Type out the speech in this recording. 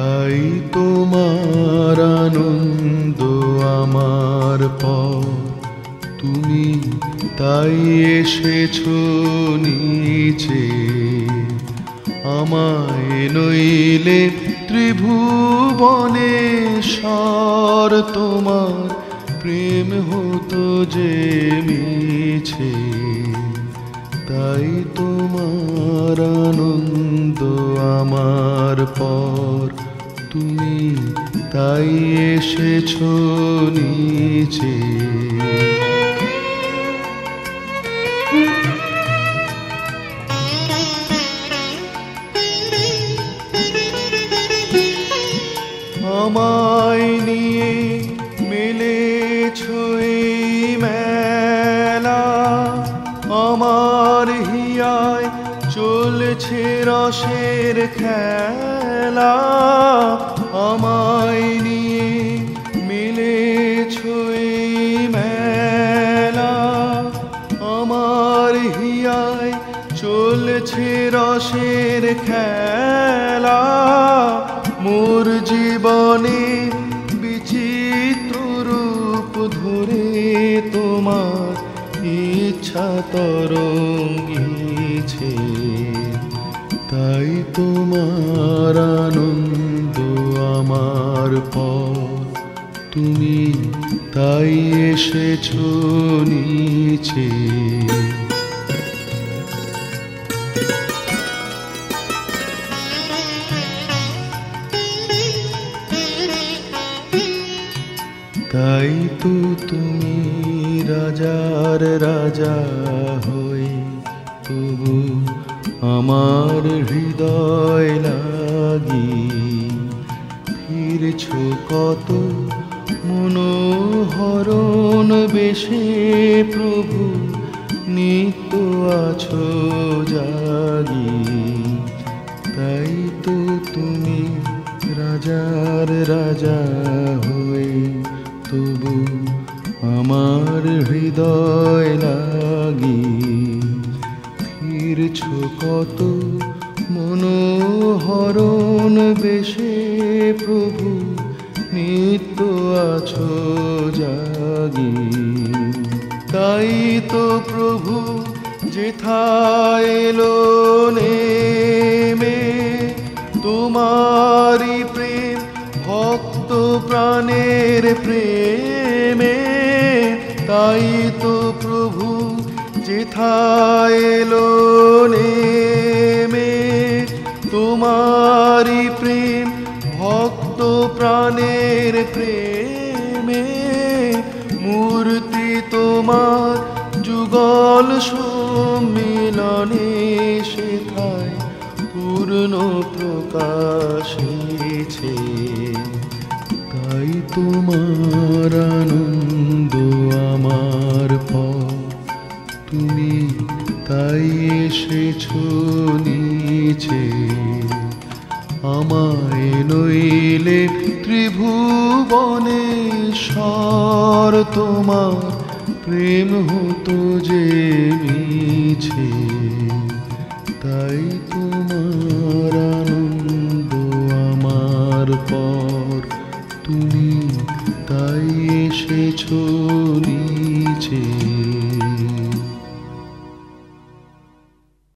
তাই তোমার আনন্দ আমার পর, তুমি তাই এসেছো নিচে। আমায় নইলে ত্রিভুবনেশ্বর, তোমার প্রেম হতো যে মিছে। তাই তোমার আনন্দ আমার পর, তুমি তাই এসেছো নিচে। আমায় নিয়ে মেলেছো এই মেলা, আমার হিয়ায় চলছে রসের খেলা। আমায় নিয়ে মেলেছো এই মেলা, আমার হিয়ায় চলছে রসের খেলা। মোর জীবনে বিচিত্র রূপ ধরে তোমার ইচ্ছা তরঙ্গিছে। তাই তোমার আনন্দ আমার পর, তুমি তাই এসেছো নিচে। তাই তো তুমি রাজার রাজা হয়ে, তবু আমার হৃদয় লাগি ফিরছো কত মনোহরণ বেশে। প্রভু নিত্য আছো জাগি। তাই তো তুমি রাজার রাজা হয়ে, তবু আমার হৃদয় লাগি ফিরছো কত মনোহরণ বেশে। প্রভু নিত্য আছো জাগি। তাই তো প্রভু যেথায় এলো নেমে, তোমারি প্রেম ভক্ত প্রাণের প্রেমে। তাই তো প্রভু যেথায় এলো নেমে, তোমারি প্রেম ভক্ত প্রাণের প্রেমে। মূর্তি তোমার যুগল সম্মিলনে, সেথায় পূর্ণ প্রকাশেছে। তাই তোমার আনন্দ আমার পর, তুমি তাই এসেছো নিচে। আমায় নইলে ত্রিভুবনেশ্বর, তোমার প্রেম হতো যে মিছে। তাই তোমার আনন্দ আমার পর, তুমি তাই এসেছো নিচে।